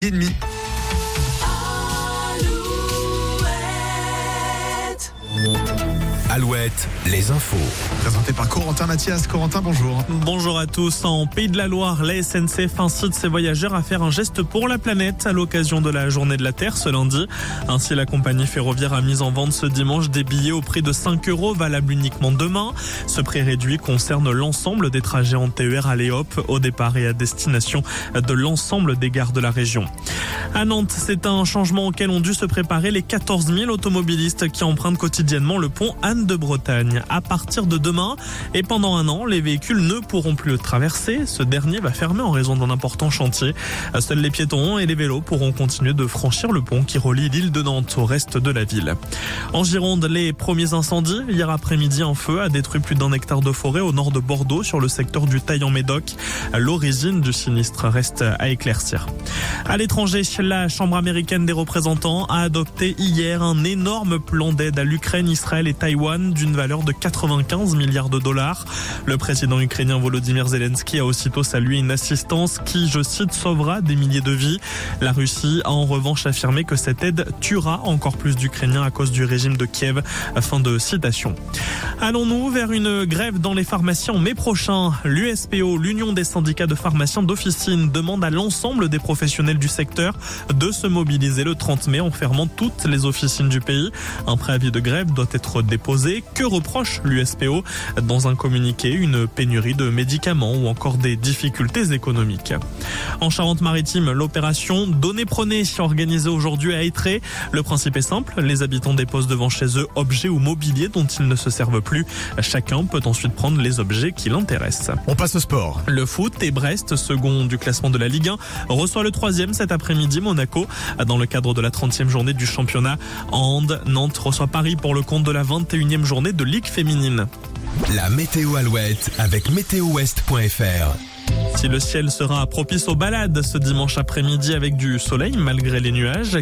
12h30. Alouette, les infos. Présenté par Corentin Mathias. Corentin, bonjour. Bonjour à tous. En Pays de la Loire, la SNCF incite ses voyageurs à faire un geste pour la planète à l'occasion de la Journée de la Terre ce lundi. Ainsi, la compagnie ferroviaire a mis en vente ce dimanche des billets au prix de 5 € valables uniquement demain. Ce prix réduit concerne l'ensemble des trajets en TER aller et Hop au départ et à destination de l'ensemble des gares de la région. À Nantes, c'est un changement auquel ont dû se préparer les 14 000 automobilistes qui empruntent quotidiennement le pont Anne de Bretagne. À partir de demain et pendant un an, les véhicules ne pourront plus le traverser. Ce dernier va fermer en raison d'un important chantier. Seuls les piétons et les vélos pourront continuer de franchir le pont qui relie l'île de Nantes au reste de la ville. En Gironde, les premiers incendies. Hier après-midi, un feu a détruit plus d'1 hectare de forêt au nord de Bordeaux sur le secteur du Taillan-Médoc. L'origine du sinistre reste à éclaircir. À l'étranger, la Chambre américaine des représentants a adopté hier un énorme plan d'aide à l'Ukraine, Israël et Taïwan d'une valeur de 95 milliards de dollars. Le président ukrainien Volodymyr Zelensky a aussitôt salué une assistance qui, je cite, sauvera des milliers de vies. La Russie a en revanche affirmé que cette aide tuera encore plus d'Ukrainiens à cause du régime de Kiev. Fin de citation. Allons-nous vers une grève dans les pharmacies en mai prochain? L'USPO, l'Union des syndicats de pharmaciens d'officine, demande à l'ensemble des professionnels du secteur de se mobiliser le 30 mai en fermant toutes les officines du pays. Un préavis de grève doit être déposé. Que reproche l'USPO? Dans un communiqué, une pénurie de médicaments ou encore des difficultés économiques. En Charente-Maritime, l'opération Donner-Prenez organisée aujourd'hui à Étré. Le principe est simple, les habitants déposent devant chez eux objets ou mobilier dont ils ne se servent plus. Chacun peut ensuite prendre les objets qui l'intéressent. On passe au sport. Le foot et Brest, second du classement de la Ligue 1, reçoit le 3e cet après-midi, Monaco. Dans le cadre de la 30e journée du championnat en hand, Nantes reçoit Paris pour le compte de la 21e journée de Ligue féminine. La météo Alouette avec météowest.fr. Si le ciel sera propice aux balades ce dimanche après-midi avec du soleil malgré les nuages.